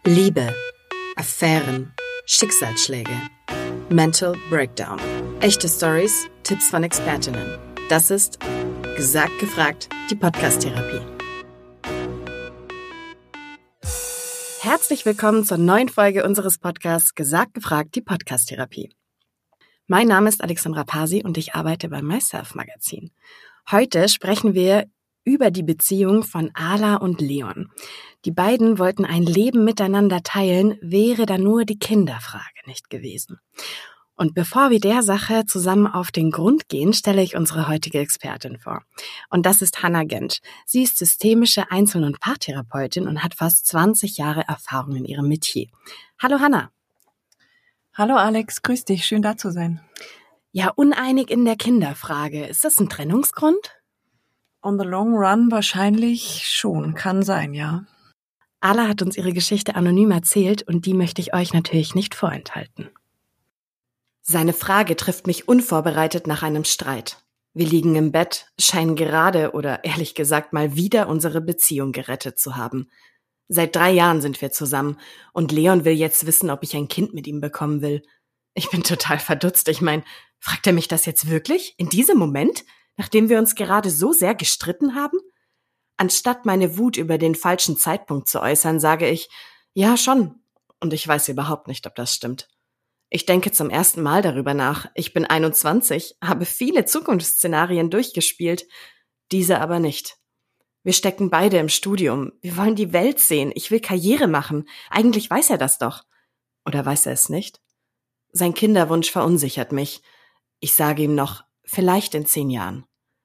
Liebe, Affären, Schicksalsschläge, Mental Breakdown. Echte Stories, Tipps von Expertinnen. Das ist Gesagt gefragt, die Podcast-Therapie. Herzlich willkommen zur neuen Folge unseres Podcasts Gesagt gefragt, die Podcast-Therapie. Mein Name ist Alexandra Pasi und ich arbeite beim Myself Magazin. Heute sprechen wir über die Beziehung von Ala und Leon. Die beiden wollten ein Leben miteinander teilen, wäre da nur die Kinderfrage nicht gewesen. Und bevor wir der Sache zusammen auf den Grund gehen, stelle ich unsere heutige Expertin vor. Und das ist Hannah Gentsch. Sie ist systemische Einzel- und Paartherapeutin und hat fast 20 Jahre Erfahrung in ihrem Metier. Hallo Hannah. Hallo Alex, grüß dich, schön da zu sein. Ja, uneinig in der Kinderfrage. Ist das ein Trennungsgrund? On the long run wahrscheinlich schon, kann sein, ja. Ala hat uns ihre Geschichte anonym erzählt und die möchte ich euch natürlich nicht vorenthalten. Seine Frage trifft mich unvorbereitet nach einem Streit. Wir liegen im Bett, scheinen gerade oder ehrlich gesagt mal wieder unsere Beziehung gerettet zu haben. Seit 3 Jahren sind wir zusammen und Leon will jetzt wissen, ob ich ein Kind mit ihm bekommen will. Ich bin total verdutzt. Ich meine, fragt er mich das jetzt wirklich? In diesem Moment? Nachdem wir uns gerade so sehr gestritten haben? Anstatt meine Wut über den falschen Zeitpunkt zu äußern, sage ich, ja schon. Und ich weiß überhaupt nicht, ob das stimmt. Ich denke zum ersten Mal darüber nach. Ich bin 21, habe viele Zukunftsszenarien durchgespielt, diese aber nicht. Wir stecken beide im Studium. Wir wollen die Welt sehen. Ich will Karriere machen. Eigentlich weiß er das doch. Oder weiß er es nicht? Sein Kinderwunsch verunsichert mich. Ich sage ihm noch, vielleicht in 10 Jahren.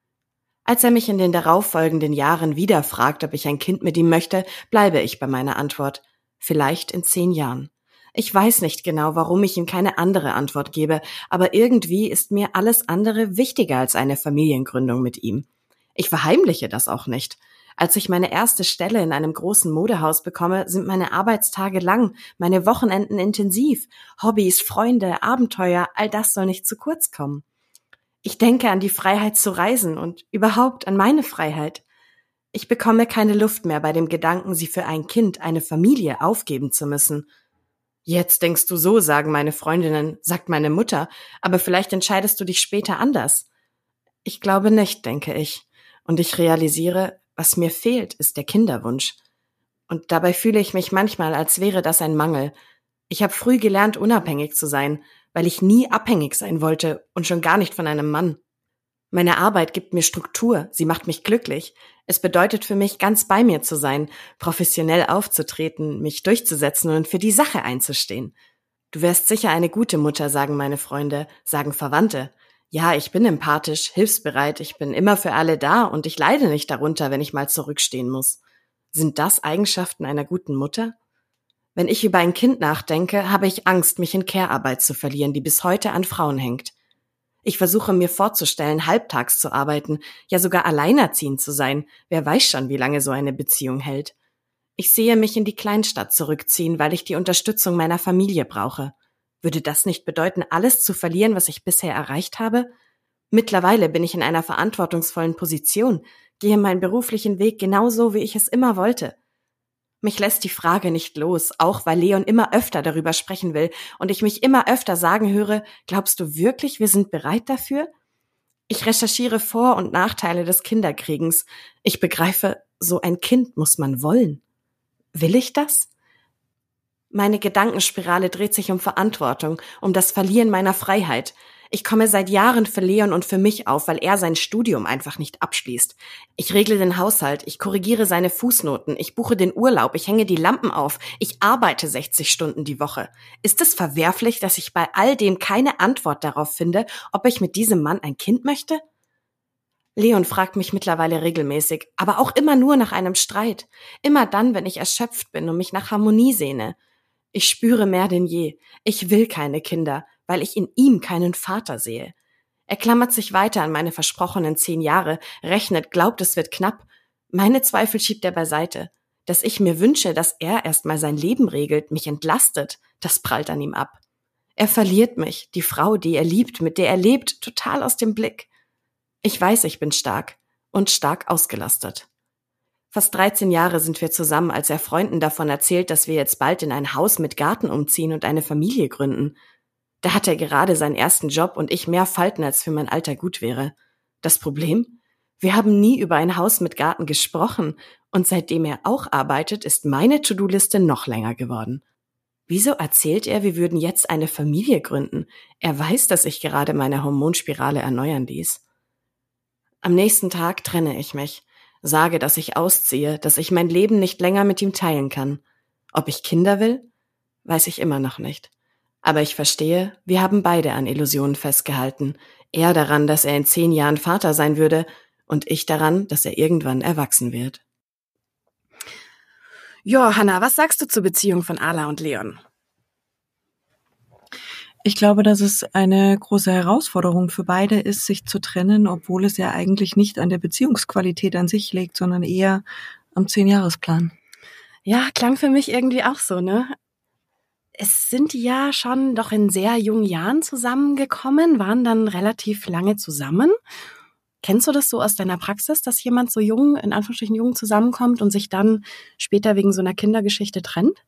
Als er mich in den darauffolgenden Jahren wieder fragt, ob ich ein Kind mit ihm möchte, bleibe ich bei meiner Antwort. Vielleicht in 10 Jahren. Ich weiß nicht genau, warum ich ihm keine andere Antwort gebe, aber irgendwie ist mir alles andere wichtiger als eine Familiengründung mit ihm. Ich verheimliche das auch nicht. Als ich meine erste Stelle in einem großen Modehaus bekomme, sind meine Arbeitstage lang, meine Wochenenden intensiv. Hobbys, Freunde, Abenteuer, all das soll nicht zu kurz kommen. Ich denke an die Freiheit zu reisen und überhaupt an meine Freiheit. Ich bekomme keine Luft mehr bei dem Gedanken, sie für ein Kind, eine Familie aufgeben zu müssen. Jetzt denkst du so, sagen meine Freundinnen, sagt meine Mutter, aber vielleicht entscheidest du dich später anders. Ich glaube nicht, denke ich. Und ich realisiere, was mir fehlt, ist der Kinderwunsch. Und dabei fühle ich mich manchmal, als wäre das ein Mangel. Ich habe früh gelernt, unabhängig zu sein, weil ich nie abhängig sein wollte und schon gar nicht von einem Mann. Meine Arbeit gibt mir Struktur, sie macht mich glücklich. Es bedeutet für mich, ganz bei mir zu sein, professionell aufzutreten, mich durchzusetzen und für die Sache einzustehen. Du wärst sicher eine gute Mutter, sagen meine Freunde, sagen Verwandte. Ja, ich bin empathisch, hilfsbereit, ich bin immer für alle da und ich leide nicht darunter, wenn ich mal zurückstehen muss. Sind das Eigenschaften einer guten Mutter? Wenn ich über ein Kind nachdenke, habe ich Angst, mich in Care-Arbeit zu verlieren, die bis heute an Frauen hängt. Ich versuche mir vorzustellen, halbtags zu arbeiten, ja sogar alleinerziehend zu sein. Wer weiß schon, wie lange so eine Beziehung hält. Ich sehe mich in die Kleinstadt zurückziehen, weil ich die Unterstützung meiner Familie brauche. Würde das nicht bedeuten, alles zu verlieren, was ich bisher erreicht habe? Mittlerweile bin ich in einer verantwortungsvollen Position, gehe meinen beruflichen Weg genauso, wie ich es immer wollte. Mich lässt die Frage nicht los, auch weil Leon immer öfter darüber sprechen will und ich mich immer öfter sagen höre, glaubst du wirklich, wir sind bereit dafür? Ich recherchiere Vor- und Nachteile des Kinderkriegens. Ich begreife, so ein Kind muss man wollen. Will ich das? Meine Gedankenspirale dreht sich um Verantwortung, um das Verlieren meiner Freiheit. Ich komme seit Jahren für Leon und für mich auf, weil er sein Studium einfach nicht abschließt. Ich regle den Haushalt, ich korrigiere seine Fußnoten, ich buche den Urlaub, ich hänge die Lampen auf, ich arbeite 60 Stunden die Woche. Ist es verwerflich, dass ich bei all dem keine Antwort darauf finde, ob ich mit diesem Mann ein Kind möchte? Leon fragt mich mittlerweile regelmäßig, aber auch immer nur nach einem Streit. Immer dann, wenn ich erschöpft bin und mich nach Harmonie sehne. Ich spüre mehr denn je. Ich will keine Kinder, weil ich in ihm keinen Vater sehe. Er klammert sich weiter an meine versprochenen 10 Jahre, rechnet, glaubt, es wird knapp. Meine Zweifel schiebt er beiseite. Dass ich mir wünsche, dass er erstmal sein Leben regelt, mich entlastet, das prallt an ihm ab. Er verliert mich, die Frau, die er liebt, mit der er lebt, total aus dem Blick. Ich weiß, ich bin stark und stark ausgelastet. Fast 13 Jahre sind wir zusammen, als er Freunden davon erzählt, dass wir jetzt bald in ein Haus mit Garten umziehen und eine Familie gründen. Da hat er gerade seinen ersten Job und ich mehr Falten, als für mein Alter gut wäre. Das Problem? Wir haben nie über ein Haus mit Garten gesprochen und seitdem er auch arbeitet, ist meine To-Do-Liste noch länger geworden. Wieso erzählt er, wir würden jetzt eine Familie gründen? Er weiß, dass ich gerade meine Hormonspirale erneuern ließ. Am nächsten Tag trenne ich mich, sage, dass ich ausziehe, dass ich mein Leben nicht länger mit ihm teilen kann. Ob ich Kinder will? Weiß ich immer noch nicht. Aber ich verstehe, wir haben beide an Illusionen festgehalten. Er daran, dass er in 10 Jahren Vater sein würde und ich daran, dass er irgendwann erwachsen wird. Ja, Hannah, was sagst du zur Beziehung von Ala und Leon? Ich glaube, dass es eine große Herausforderung für beide ist, sich zu trennen, obwohl es ja eigentlich nicht an der Beziehungsqualität an sich liegt, sondern eher am 10-Jahresplan. Ja, klang für mich irgendwie auch so, ne? Es sind ja schon doch in sehr jungen Jahren zusammengekommen, waren dann relativ lange zusammen. Kennst du das so aus deiner Praxis, dass jemand so jung, in Anführungsstrichen jung, zusammenkommt und sich dann später wegen so einer Kindergeschichte trennt?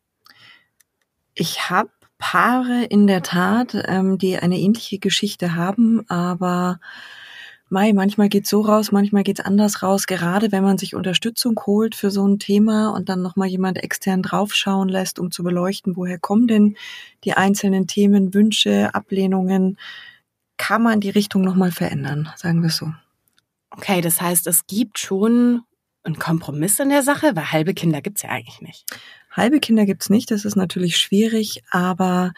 Ich habe Paare in der Tat, die eine ähnliche Geschichte haben, aber manchmal geht's so raus, manchmal geht's anders raus, gerade wenn man sich Unterstützung holt für so ein Thema und dann nochmal jemand extern draufschauen lässt, um zu beleuchten, woher kommen denn die einzelnen Themen, Wünsche, Ablehnungen, kann man die Richtung nochmal verändern, sagen wir so. Okay, das heißt, es gibt schon einen Kompromiss in der Sache, weil halbe Kinder gibt's ja eigentlich nicht. Halbe Kinder gibt's nicht, das ist natürlich schwierig, aber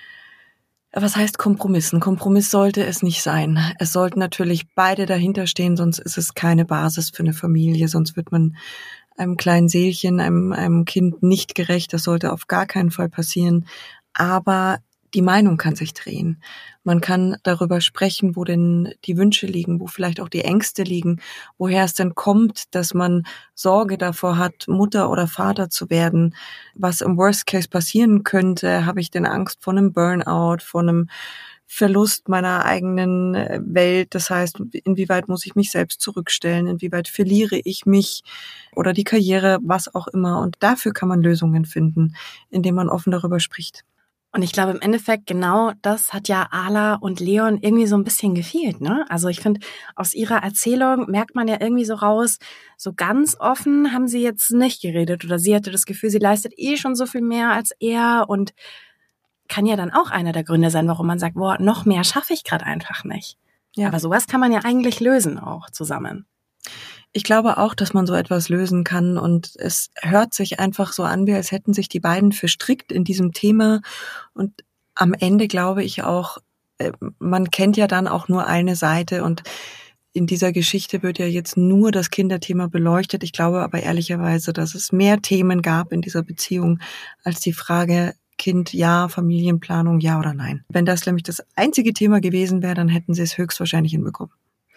was heißt Kompromiss? Ein Kompromiss sollte es nicht sein. Es sollten natürlich beide dahinter stehen, sonst ist es keine Basis für eine Familie, sonst wird man einem kleinen Seelchen, einem Kind nicht gerecht. Das sollte auf gar keinen Fall passieren. Aber die Meinung kann sich drehen. Man kann darüber sprechen, wo denn die Wünsche liegen, wo vielleicht auch die Ängste liegen, woher es denn kommt, dass man Sorge davor hat, Mutter oder Vater zu werden, was im Worst Case passieren könnte. Habe ich denn Angst vor einem Burnout, vor einem Verlust meiner eigenen Welt? Das heißt, inwieweit muss ich mich selbst zurückstellen? Inwieweit verliere ich mich oder die Karriere, was auch immer? Und dafür kann man Lösungen finden, indem man offen darüber spricht. Und ich glaube, im Endeffekt genau das hat ja Ala und Leon irgendwie so ein bisschen gefehlt, ne? Also ich finde, aus ihrer Erzählung merkt man ja irgendwie so raus, so ganz offen haben sie jetzt nicht geredet oder sie hatte das Gefühl, sie leistet schon so viel mehr als er und kann ja dann auch einer der Gründe sein, warum man sagt, boah, noch mehr schaffe ich gerade einfach nicht. Ja. Aber sowas kann man ja eigentlich lösen auch zusammen. Ich glaube auch, dass man so etwas lösen kann und es hört sich einfach so an, wie als hätten sich die beiden verstrickt in diesem Thema und am Ende glaube ich auch, man kennt ja dann auch nur eine Seite und in dieser Geschichte wird ja jetzt nur das Kinderthema beleuchtet. Ich glaube aber ehrlicherweise, dass es mehr Themen gab in dieser Beziehung als die Frage Kind ja, Familienplanung ja oder nein. Wenn das nämlich das einzige Thema gewesen wäre, dann hätten sie es höchstwahrscheinlich hinbekommen.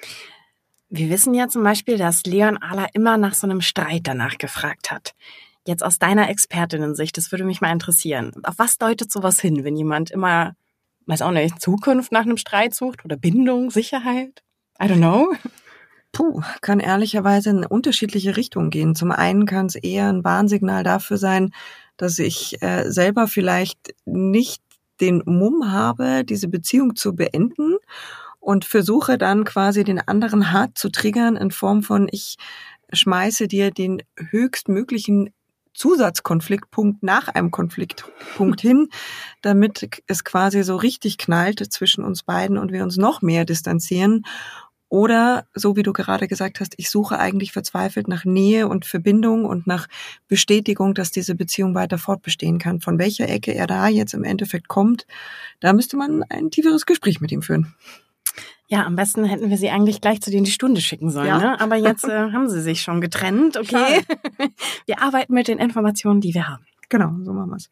Wir wissen ja zum Beispiel, dass Leon Ala immer nach so einem Streit danach gefragt hat. Jetzt aus deiner Expertinnen-Sicht, das würde mich mal interessieren. Auf was deutet sowas hin, wenn jemand immer, weiß auch nicht, Zukunft nach einem Streit sucht oder Bindung, Sicherheit? I don't know. Kann ehrlicherweise in unterschiedliche Richtungen gehen. Zum einen kann es eher ein Warnsignal dafür sein, dass ich selber vielleicht nicht den Mumm habe, diese Beziehung zu beenden und versuche dann quasi den anderen hart zu triggern in Form von, ich schmeiße dir den höchstmöglichen Zusatzkonfliktpunkt nach einem Konfliktpunkt hin, damit es quasi so richtig knallt zwischen uns beiden und wir uns noch mehr distanzieren. Oder, so wie du gerade gesagt hast, ich suche eigentlich verzweifelt nach Nähe und Verbindung und nach Bestätigung, dass diese Beziehung weiter fortbestehen kann. Von welcher Ecke er da jetzt im Endeffekt kommt, da müsste man ein tieferes Gespräch mit ihm führen. Ja, am besten hätten wir sie eigentlich gleich zu dir in die Stunde schicken sollen, ja. Ne? Aber jetzt haben sie sich schon getrennt, okay? Wir arbeiten mit den Informationen, die wir haben. Genau, so machen wir es.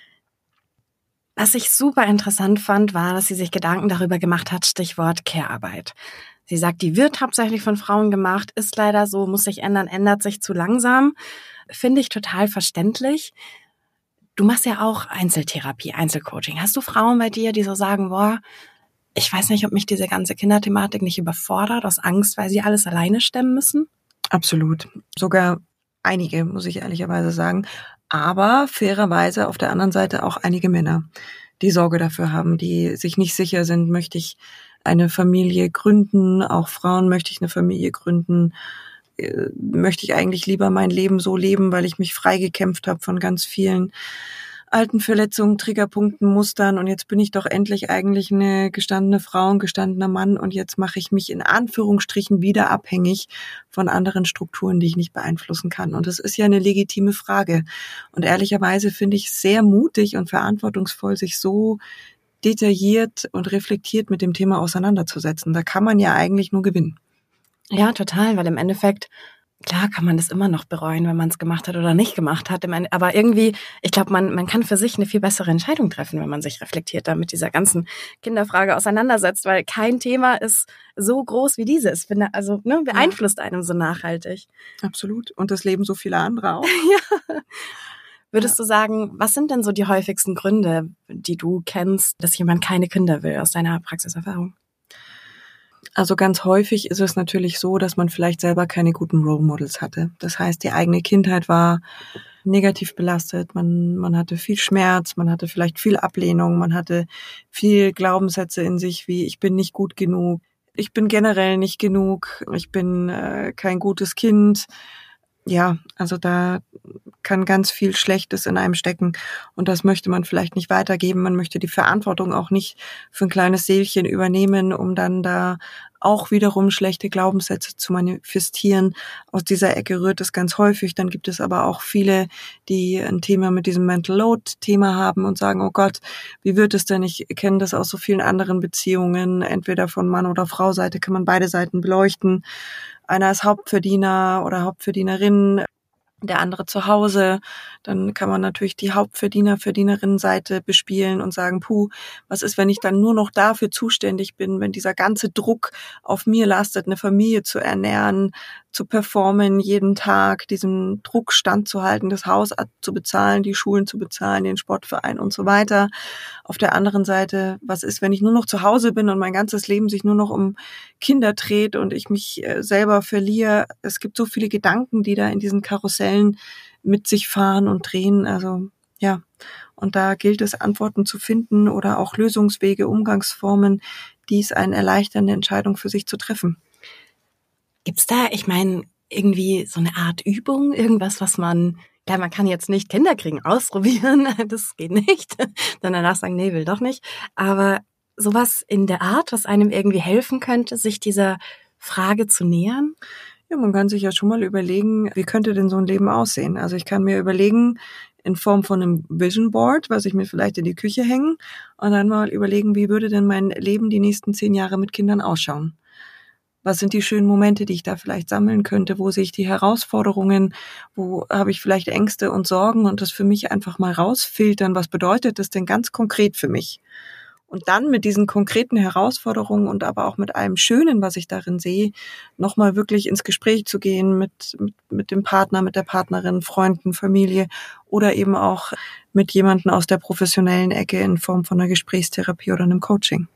Was ich super interessant fand, war, dass sie sich Gedanken darüber gemacht hat, Stichwort Care-Arbeit. Sie sagt, die wird hauptsächlich von Frauen gemacht, ist leider so, muss sich ändern, ändert sich zu langsam. Finde ich total verständlich. Du machst ja auch Einzeltherapie, Einzelcoaching. Hast du Frauen bei dir, die so sagen, boah, ich weiß nicht, ob mich diese ganze Kinderthematik nicht überfordert, aus Angst, weil sie alles alleine stemmen müssen? Absolut. Sogar einige, muss ich ehrlicherweise sagen. Aber fairerweise auf der anderen Seite auch einige Männer, die Sorge dafür haben, die sich nicht sicher sind, möchte ich eine Familie gründen, auch Frauen möchte ich eine Familie gründen, möchte ich eigentlich lieber mein Leben so leben, weil ich mich freigekämpft habe von ganz vielen alten Verletzungen, Triggerpunkten, Mustern und jetzt bin ich doch endlich eigentlich eine gestandene Frau, ein gestandener Mann und jetzt mache ich mich in Anführungsstrichen wieder abhängig von anderen Strukturen, die ich nicht beeinflussen kann. Und das ist ja eine legitime Frage. Und ehrlicherweise finde ich es sehr mutig und verantwortungsvoll, sich so detailliert und reflektiert mit dem Thema auseinanderzusetzen. Da kann man ja eigentlich nur gewinnen. Ja, total, weil im Endeffekt, klar kann man das immer noch bereuen, wenn man es gemacht hat oder nicht gemacht hat. Aber irgendwie, ich glaube, man kann für sich eine viel bessere Entscheidung treffen, wenn man sich reflektiert da mit dieser ganzen Kinderfrage auseinandersetzt, weil kein Thema ist so groß wie dieses. Also beeinflusst einem so nachhaltig. Absolut. Und das Leben so viele andere auch. Ja. Würdest du sagen, was sind denn so die häufigsten Gründe, die du kennst, dass jemand keine Kinder will aus deiner Praxiserfahrung? Also ganz häufig ist es natürlich so, dass man vielleicht selber keine guten Role Models hatte. Das heißt, die eigene Kindheit war negativ belastet, man hatte viel Schmerz, man hatte vielleicht viel Ablehnung, man hatte viel Glaubenssätze in sich wie ich bin nicht gut genug, ich bin generell nicht genug, ich bin kein gutes Kind. Ja, also da kann ganz viel Schlechtes in einem stecken und das möchte man vielleicht nicht weitergeben. Man möchte die Verantwortung auch nicht für ein kleines Seelchen übernehmen, um dann da auch wiederum schlechte Glaubenssätze zu manifestieren. Aus dieser Ecke rührt es ganz häufig. Dann gibt es aber auch viele, die ein Thema mit diesem Mental Load-Thema haben und sagen, oh Gott, wie wird es denn? Ich kenne das aus so vielen anderen Beziehungen. Entweder von Mann- oder Frau-Seite kann man beide Seiten beleuchten. Einer ist Hauptverdiener oder Hauptverdienerin, der andere zu Hause. Dann kann man natürlich die Verdienerinnenseite bespielen und sagen, was ist, wenn ich dann nur noch dafür zuständig bin, wenn dieser ganze Druck auf mir lastet, eine Familie zu ernähren, zu performen, jeden Tag diesem Druck standzuhalten, das Haus zu bezahlen, die Schulen zu bezahlen, den Sportverein und so weiter. Auf der anderen Seite, was ist, wenn ich nur noch zu Hause bin und mein ganzes Leben sich nur noch um Kinder dreht und ich mich selber verliere? Es gibt so viele Gedanken, die da in diesen Karussellen mit sich fahren und drehen. Also ja, und da gilt es, Antworten zu finden oder auch Lösungswege, Umgangsformen, die es eine erleichternde Entscheidung für sich zu treffen. Gibt's da, ich meine, irgendwie so eine Art Übung, irgendwas, was man kann jetzt nicht Kinder kriegen ausprobieren, das geht nicht, dann danach sagen, nee, will doch nicht, aber sowas in der Art, was einem irgendwie helfen könnte, sich dieser Frage zu nähern? Ja, man kann sich ja schon mal überlegen, wie könnte denn so ein Leben aussehen? Also ich kann mir überlegen, in Form von einem Vision Board, was ich mir vielleicht in die Küche hänge, und dann mal überlegen, wie würde denn mein Leben die nächsten 10 Jahre mit Kindern ausschauen? Was sind die schönen Momente, die ich da vielleicht sammeln könnte? Wo sehe ich die Herausforderungen? Wo habe ich vielleicht Ängste und Sorgen und das für mich einfach mal rausfiltern? Was bedeutet das denn ganz konkret für mich? Und dann mit diesen konkreten Herausforderungen und aber auch mit allem Schönen, was ich darin sehe, nochmal wirklich ins Gespräch zu gehen mit dem Partner, mit der Partnerin, Freunden, Familie oder eben auch mit jemandem aus der professionellen Ecke in Form von einer Gesprächstherapie oder einem Coaching.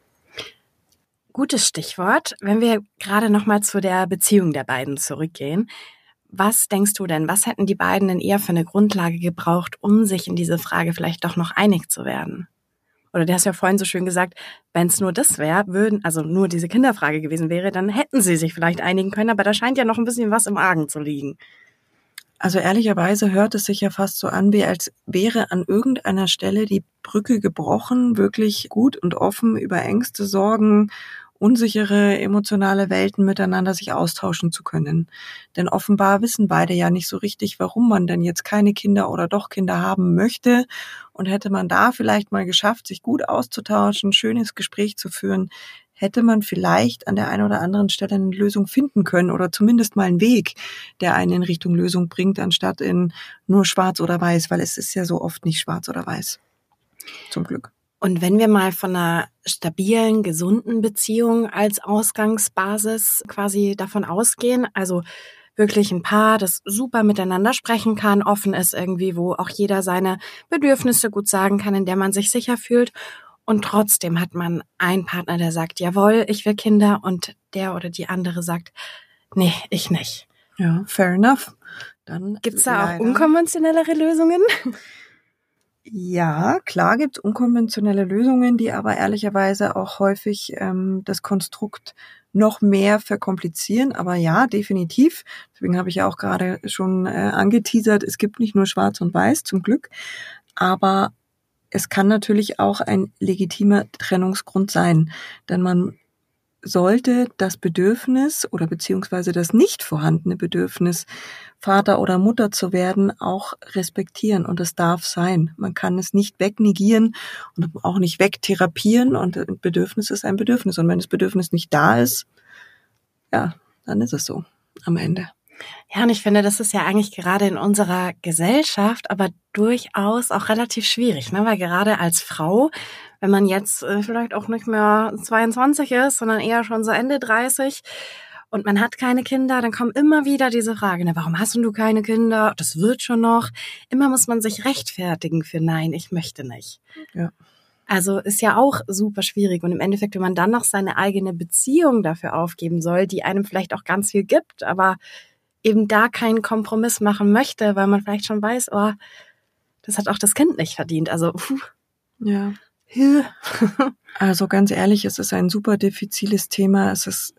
Gutes Stichwort. Wenn wir gerade nochmal zu der Beziehung der beiden zurückgehen, was denkst du denn, was hätten die beiden denn eher für eine Grundlage gebraucht, um sich in diese Frage vielleicht doch noch einig zu werden? Oder du hast ja vorhin so schön gesagt, wenn es nur das wäre, also nur diese Kinderfrage gewesen wäre, dann hätten sie sich vielleicht einigen können, aber da scheint ja noch ein bisschen was im Argen zu liegen. Also ehrlicherweise hört es sich ja fast so an, wie als wäre an irgendeiner Stelle die Brücke gebrochen, wirklich gut und offen über Ängste, Sorgen, unsichere emotionale Welten miteinander sich austauschen zu können. Denn offenbar wissen beide ja nicht so richtig, warum man denn jetzt keine Kinder oder doch Kinder haben möchte. Und hätte man da vielleicht mal geschafft, sich gut auszutauschen, ein schönes Gespräch zu führen, hätte man vielleicht an der einen oder anderen Stelle eine Lösung finden können oder zumindest mal einen Weg, der einen in Richtung Lösung bringt, anstatt in nur schwarz oder weiß, weil es ist ja so oft nicht schwarz oder weiß. Zum Glück. Und wenn wir mal von einer stabilen, gesunden Beziehung als Ausgangsbasis quasi davon ausgehen, also wirklich ein Paar, das super miteinander sprechen kann, offen ist irgendwie, wo auch jeder seine Bedürfnisse gut sagen kann, in der man sich sicher fühlt. Und trotzdem hat man einen Partner, der sagt, jawohl, ich will Kinder, und der oder die andere sagt, nee, ich nicht. Ja, fair enough. dann gibt's da auch unkonventionellere Lösungen? Ja, klar gibt's unkonventionelle Lösungen, die aber ehrlicherweise auch häufig das Konstrukt noch mehr verkomplizieren. Aber ja, definitiv. Deswegen habe ich ja auch gerade schon angeteasert, es gibt nicht nur Schwarz und Weiß, zum Glück. Aber es kann natürlich auch ein legitimer Trennungsgrund sein. Denn man sollte das Bedürfnis oder beziehungsweise das nicht vorhandene Bedürfnis, Vater oder Mutter zu werden, auch respektieren. Und es darf sein. Man kann es nicht wegnegieren und auch nicht wegtherapieren. Und ein Bedürfnis ist ein Bedürfnis. Und wenn das Bedürfnis nicht da ist, ja, dann ist es so am Ende. Ja, und ich finde, das ist ja eigentlich gerade in unserer Gesellschaft aber durchaus auch relativ schwierig, ne? Weil gerade als Frau, wenn man jetzt vielleicht auch nicht mehr 22 ist, sondern eher schon so Ende 30 und man hat keine Kinder, dann kommen immer wieder diese Fragen, ne, warum hast du keine Kinder? Das wird schon noch. Immer muss man sich rechtfertigen für nein, ich möchte nicht. Ja. Also ist ja auch super schwierig. Und im Endeffekt, wenn man dann noch seine eigene Beziehung dafür aufgeben soll, die einem vielleicht auch ganz viel gibt, aber eben da keinen Kompromiss machen möchte, weil man vielleicht schon weiß, oh, das hat auch das Kind nicht verdient. Also, ja. Also ganz ehrlich, es ist ein super diffiziles Thema. Es ist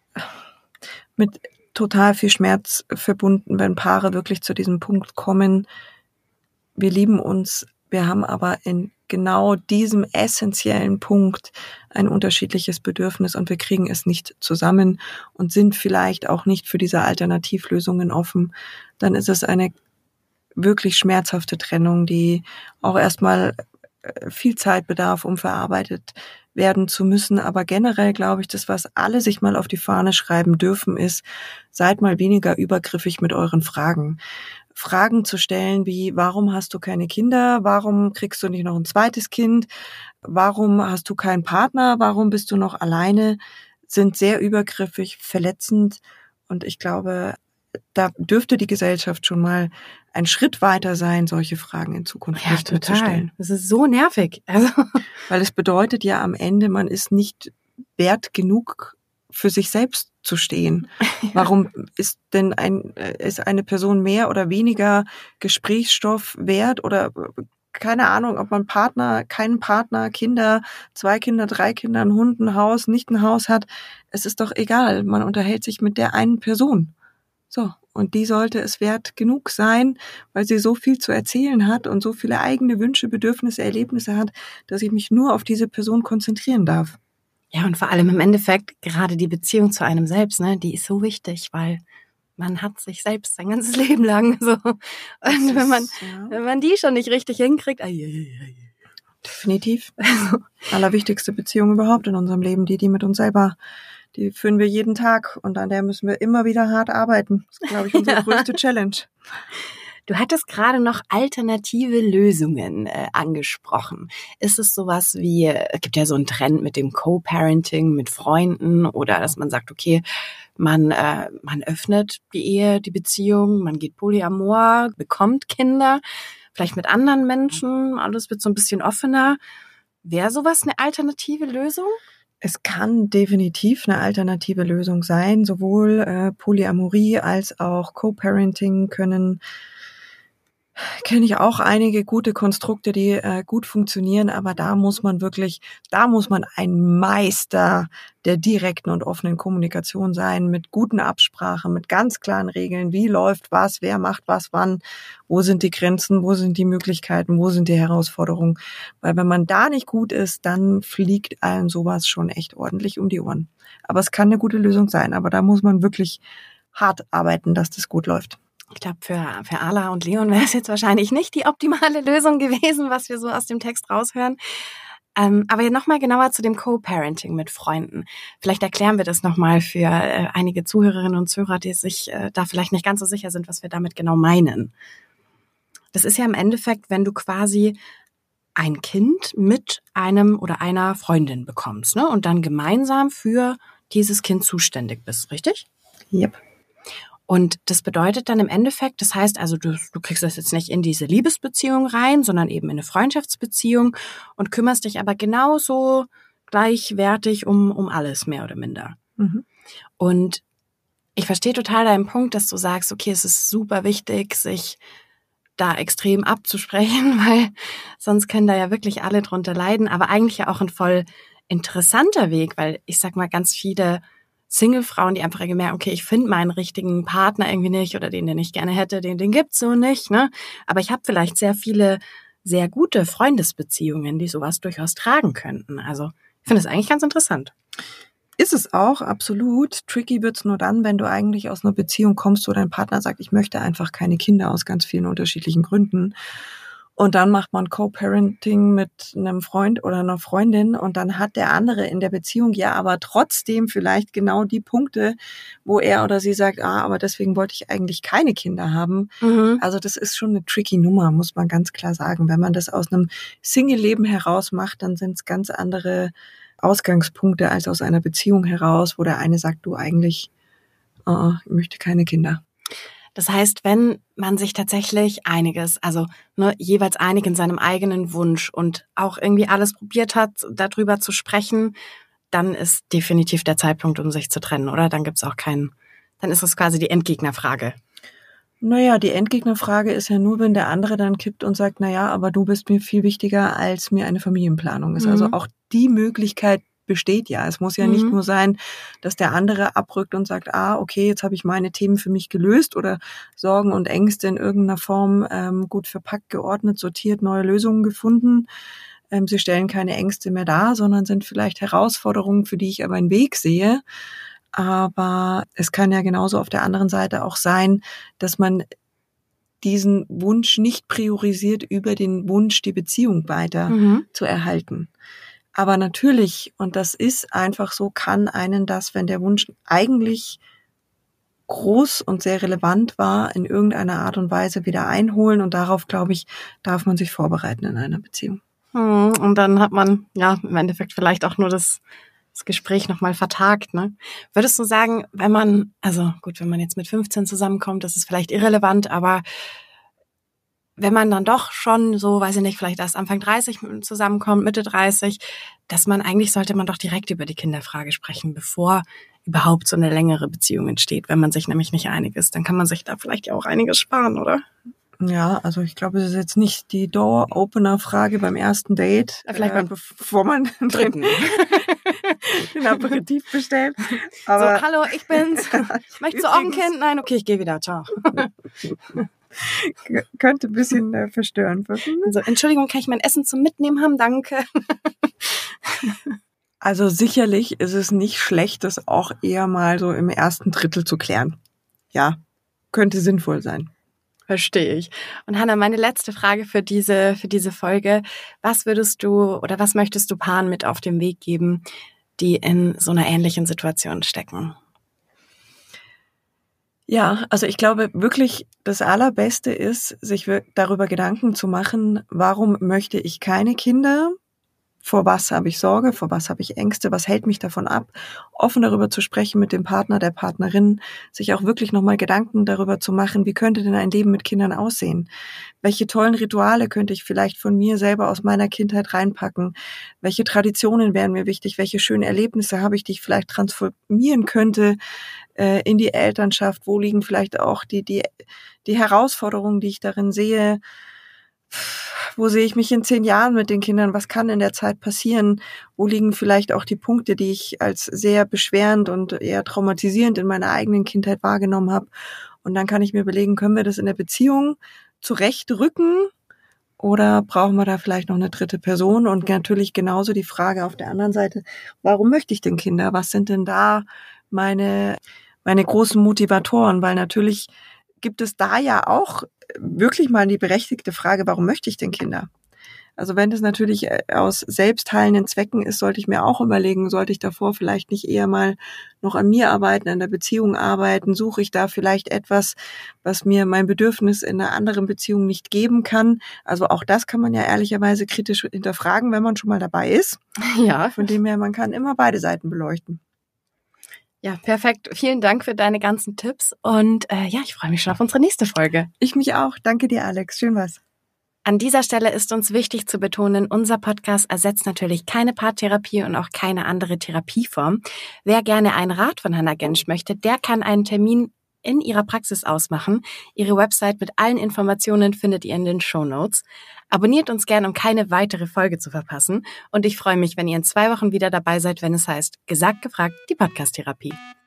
mit total viel Schmerz verbunden, wenn Paare wirklich zu diesem Punkt kommen. Wir lieben uns, wir haben aber in genau diesem essentiellen Punkt ein unterschiedliches Bedürfnis und wir kriegen es nicht zusammen und sind vielleicht auch nicht für diese Alternativlösungen offen. Dann ist es eine wirklich schmerzhafte Trennung, die auch erstmal viel Zeit bedarf, um verarbeitet werden zu müssen. Aber generell glaube ich, das, was alle sich mal auf die Fahne schreiben dürfen, ist, seid mal weniger übergriffig mit euren Fragen. Fragen zu stellen wie, warum hast du keine Kinder? Warum kriegst du nicht noch ein zweites Kind? Warum hast du keinen Partner? Warum bist du noch alleine? Sind sehr übergriffig, verletzend. Und ich glaube, da dürfte die Gesellschaft schon mal ein Schritt weiter sein, solche Fragen in Zukunft nicht mehr zu stellen. Das ist so nervig. Also. Weil es bedeutet ja am Ende, man ist nicht wert genug, für sich selbst zu stehen. Warum ist denn ist eine Person mehr oder weniger Gesprächsstoff wert oder keine Ahnung, ob man keinen Partner, Kinder, 2 Kinder, 3 Kinder, einen Hund, ein Haus, nicht ein Haus hat. Es ist doch egal. Man unterhält sich mit der einen Person. So. Und die sollte es wert genug sein, weil sie so viel zu erzählen hat und so viele eigene Wünsche, Bedürfnisse, Erlebnisse hat, dass ich mich nur auf diese Person konzentrieren darf. Ja, und vor allem im Endeffekt gerade die Beziehung zu einem selbst, ne, die ist so wichtig, weil man hat sich selbst sein ganzes Leben lang so. Und wenn man die schon nicht richtig hinkriegt, definitiv. Allerwichtigste Beziehung überhaupt in unserem Leben, die mit uns selber, die führen wir jeden Tag und an der müssen wir immer wieder hart arbeiten. Das ist, glaube ich, unsere größte Challenge. Du hattest gerade noch alternative Lösungen angesprochen. Ist es sowas wie, es gibt ja so einen Trend mit dem Co-Parenting mit Freunden oder dass man sagt, okay, man öffnet die Ehe, die Beziehung, man geht polyamor, bekommt Kinder, vielleicht mit anderen Menschen, alles wird so ein bisschen offener. Wäre sowas eine alternative Lösung? Es kann definitiv eine alternative Lösung sein. Sowohl Polyamorie als auch Co-Parenting kenne ich auch einige gute Konstrukte, die gut funktionieren, aber da muss man ein Meister der direkten und offenen Kommunikation sein, mit guten Absprachen, mit ganz klaren Regeln, wie läuft was, wer macht was wann, wo sind die Grenzen, wo sind die Möglichkeiten, wo sind die Herausforderungen, weil wenn man da nicht gut ist, dann fliegt einem sowas schon echt ordentlich um die Ohren. Aber es kann eine gute Lösung sein, aber da muss man wirklich hart arbeiten, dass das gut läuft. Ich glaube, für Ala und Leon wäre es jetzt wahrscheinlich nicht die optimale Lösung gewesen, was wir so aus dem Text raushören. Aber nochmal genauer zu dem Co-Parenting mit Freunden. Vielleicht erklären wir das nochmal für einige Zuhörerinnen und Zuhörer, die sich da vielleicht nicht ganz so sicher sind, was wir damit genau meinen. Das ist ja im Endeffekt, wenn du quasi ein Kind mit einem oder einer Freundin bekommst, ne? Und dann gemeinsam für dieses Kind zuständig bist, richtig? Yep. Und das bedeutet dann im Endeffekt, das heißt also, du kriegst das jetzt nicht in diese Liebesbeziehung rein, sondern eben in eine Freundschaftsbeziehung und kümmerst dich aber genauso gleichwertig um alles, mehr oder minder. Mhm. Und Ich verstehe total deinen Punkt, dass du sagst, okay, es ist super wichtig, sich da extrem abzusprechen, weil sonst können da ja wirklich alle drunter leiden, aber eigentlich ja auch ein voll interessanter Weg, weil ich sag mal, ganz viele Single-Frauen, die einfach gemerkt, okay, ich finde meinen richtigen Partner irgendwie nicht oder den ich gerne hätte, den gibt's so nicht, ne? Aber ich habe vielleicht sehr viele sehr gute Freundesbeziehungen, die sowas durchaus tragen könnten. Also ich finde das eigentlich ganz interessant. Ist es auch, absolut. Tricky wird's nur dann, wenn du eigentlich aus einer Beziehung kommst, wo dein Partner sagt, ich möchte einfach keine Kinder aus ganz vielen unterschiedlichen Gründen. Und dann macht man Co-Parenting mit einem Freund oder einer Freundin und dann hat der andere in der Beziehung ja aber trotzdem vielleicht genau die Punkte, wo er oder sie sagt, aber deswegen wollte ich eigentlich keine Kinder haben. Also das ist schon eine tricky Nummer, muss man ganz klar sagen. Wenn man das aus einem Single-Leben heraus macht, dann sind es ganz andere Ausgangspunkte als aus einer Beziehung heraus, wo der eine sagt, du eigentlich, ich möchte keine Kinder. Das heißt, wenn man sich tatsächlich also jeweils einig in seinem eigenen Wunsch und auch irgendwie alles probiert hat, darüber zu sprechen, dann ist definitiv der Zeitpunkt, um sich zu trennen, oder? Dann gibt's auch dann ist es quasi die Endgegnerfrage. Naja, die Endgegnerfrage ist ja nur, wenn der andere dann kippt und sagt, aber du bist mir viel wichtiger, als mir eine Familienplanung ist. Also auch die Möglichkeit besteht ja. Es muss ja nicht nur sein, dass der andere abrückt und sagt, okay, jetzt habe ich meine Themen für mich gelöst oder Sorgen und Ängste in irgendeiner Form gut verpackt, geordnet, sortiert, neue Lösungen gefunden. Sie stellen keine Ängste mehr dar, sondern sind vielleicht Herausforderungen, für die ich aber einen Weg sehe. Aber es kann ja genauso auf der anderen Seite auch sein, dass man diesen Wunsch nicht priorisiert über den Wunsch, die Beziehung weiter zu erhalten. Aber natürlich, und das ist einfach so, kann einen das, wenn der Wunsch eigentlich groß und sehr relevant war, in irgendeiner Art und Weise wieder einholen. Und darauf, glaube ich, darf man sich vorbereiten in einer Beziehung. Und dann hat man im Endeffekt vielleicht auch nur das Gespräch nochmal vertagt, ne? Würdest du sagen, wenn man jetzt mit 15 zusammenkommt, das ist vielleicht irrelevant, aber wenn man dann doch schon so, weiß ich nicht, vielleicht erst Anfang 30 zusammenkommt, Mitte 30, sollte man doch direkt über die Kinderfrage sprechen, bevor überhaupt so eine längere Beziehung entsteht. Wenn man sich nämlich nicht einig ist, dann kann man sich da vielleicht ja auch einiges sparen, oder? Ja, also ich glaube, es ist jetzt nicht die Door-Opener-Frage beim ersten Date, bevor man den Aperitif bestellt. Aber so, hallo, ich bin's. Möchtest du auch ein Kind? Nein, okay, ich gehe wieder, ciao. Könnte ein bisschen verstörend wirken. Also, Entschuldigung, kann ich mein Essen zum Mitnehmen haben? Danke. Also sicherlich ist es nicht schlecht, das auch eher mal so im ersten Drittel zu klären. Ja, könnte sinnvoll sein. Verstehe ich. Und Hannah, meine letzte Frage für diese Folge. Was möchtest du Paaren mit auf den Weg geben, die in so einer ähnlichen Situation stecken? Ja, also ich glaube wirklich, das Allerbeste ist, sich darüber Gedanken zu machen, warum möchte ich keine Kinder? Vor was habe ich Sorge? Vor was habe ich Ängste? Was hält mich davon ab? Offen darüber zu sprechen mit dem Partner, der Partnerin, sich auch wirklich nochmal Gedanken darüber zu machen, wie könnte denn ein Leben mit Kindern aussehen? Welche tollen Rituale könnte ich vielleicht von mir selber aus meiner Kindheit reinpacken? Welche Traditionen wären mir wichtig? Welche schönen Erlebnisse habe ich, die ich vielleicht transformieren könnte in die Elternschaft? Wo liegen vielleicht auch die Herausforderungen, die ich darin sehe? Wo sehe ich mich in 10 Jahren mit den Kindern? Was kann in der Zeit passieren? Wo liegen vielleicht auch die Punkte, die ich als sehr beschwerend und eher traumatisierend in meiner eigenen Kindheit wahrgenommen habe? Und dann kann ich mir überlegen, können wir das in der Beziehung zurechtrücken oder brauchen wir da vielleicht noch eine dritte Person? Und natürlich genauso die Frage auf der anderen Seite, warum möchte ich denn Kinder? Was sind denn da meine großen Motivatoren? Weil natürlich gibt es da ja auch wirklich mal die berechtigte Frage, warum möchte ich denn Kinder? Also wenn das natürlich aus selbstheilenden Zwecken ist, sollte ich mir auch überlegen, sollte ich davor vielleicht nicht eher mal noch an mir arbeiten, an der Beziehung arbeiten? Suche ich da vielleicht etwas, was mir mein Bedürfnis in einer anderen Beziehung nicht geben kann? Also auch das kann man ja ehrlicherweise kritisch hinterfragen, wenn man schon mal dabei ist. Ja. Von dem her, man kann immer beide Seiten beleuchten. Ja, perfekt. Vielen Dank für deine ganzen Tipps und ich freue mich schon auf unsere nächste Folge. Ich mich auch. Danke dir, Alex. Schön war's. An dieser Stelle ist uns wichtig zu betonen, unser Podcast ersetzt natürlich keine Paartherapie und auch keine andere Therapieform. Wer gerne einen Rat von Hannah Gensch möchte, der kann einen Termin in ihrer Praxis ausmachen. Ihre Website mit allen Informationen findet ihr in den Shownotes. Abonniert uns gern, um keine weitere Folge zu verpassen. Und ich freue mich, wenn ihr in 2 Wochen wieder dabei seid, wenn es heißt, Gesagt, gefragt, die Podcast-Therapie.